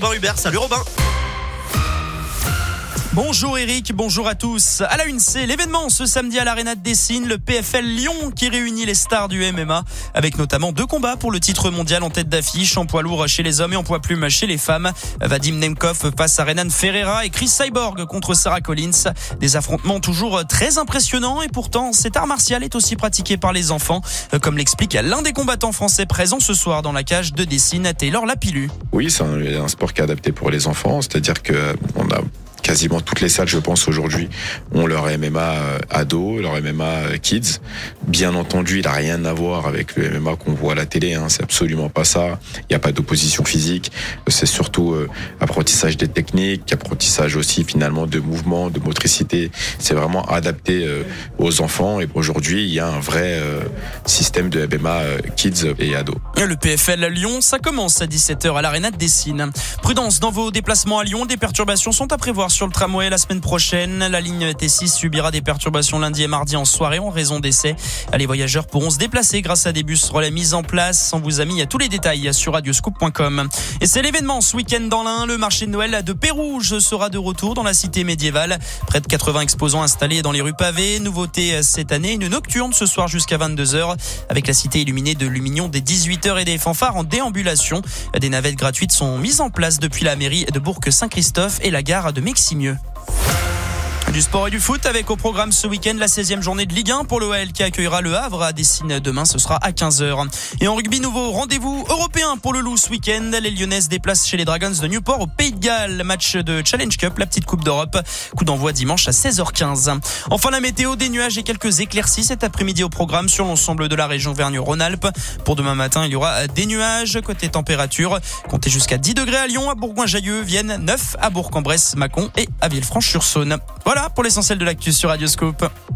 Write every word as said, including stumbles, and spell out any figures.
Robin Hubert. Salut Robin. Bonjour Eric, bonjour à tous. À la une, c'est l'événement ce samedi à l'Arena de Dessine, le P F L Lyon qui réunit les stars du M M A avec notamment deux combats pour le titre mondial en tête d'affiche, en poids lourd chez les hommes et en poids plume chez les femmes. Vadim Nemkov face à Renan Ferreira et Chris Cyborg contre Sarah Collins. Des affrontements toujours très impressionnants et pourtant cet art martial est aussi pratiqué par les enfants, comme l'explique l'un des combattants français présents ce soir dans la cage de Dessine, Taylor Lapilu. Oui, c'est un, un sport qui est adapté pour les enfants, c'est-à-dire que on a quasiment toutes les salles, je pense, aujourd'hui, ont leur M M A ado, leur M M A kids. Bien entendu, il n'a rien à voir avec le M M A qu'on voit à la télé, hein. C'est absolument pas ça. Il n'y a pas d'opposition physique. C'est surtout euh, apprentissage des techniques, apprentissage aussi finalement de mouvement, de motricité. C'est vraiment adapté euh, aux enfants. Et aujourd'hui, il y a un vrai euh, système de M M A euh, kids et ados. Le P F L à Lyon, ça commence à dix-sept heures à l'Arena de Dessine. Prudence dans vos déplacements à Lyon. Des perturbations sont à prévoir sur le tramway la semaine prochaine. La ligne T six subira des perturbations lundi et mardi en soirée en raison d'essais. Les voyageurs pourront se déplacer grâce à des bus relais mis en place. On vous a mis tous les détails sur radioscoop point com. Et c'est l'événement ce week-end dans l'Ain. Le marché de Noël de Pérouge sera de retour dans la cité médiévale. Près de quatre-vingts exposants installés dans les rues pavées. Nouveauté cette année, une nocturne ce soir jusqu'à vingt-deux heures avec la cité illuminée de Luminion dès dix-huit heures et des fanfares en déambulation. Des navettes gratuites sont mises en place depuis la mairie de Bourg-Saint-Christophe et la gare de Meximieux. Du sport et du foot avec au programme ce week-end la seizième journée de Ligue un pour l'O L qui accueillera le Havre à Dessine demain, ce sera à quinze heures. Et en rugby, nouveau rendez-vous européen pour le Loup ce week-end. Les Lyonnaises déplacent chez les Dragons de Newport au Pays de Galles, match de Challenge Cup, la petite coupe d'Europe. Coup d'envoi dimanche à seize heures quinze. Enfin la météo, des nuages et quelques éclaircies cet après-midi au programme sur l'ensemble de la région Vergne-Rhône-Alpes. Pour demain matin, il y aura des nuages. Côté température, comptez jusqu'à dix degrés à Lyon, à Bourgoin-Jallieu, Vienne, neuf à Bourg-en-Bresse, Mâcon et à Villefranche-sur-Saône. Voilà pour l'essentiel de l'actu sur Radioscoop.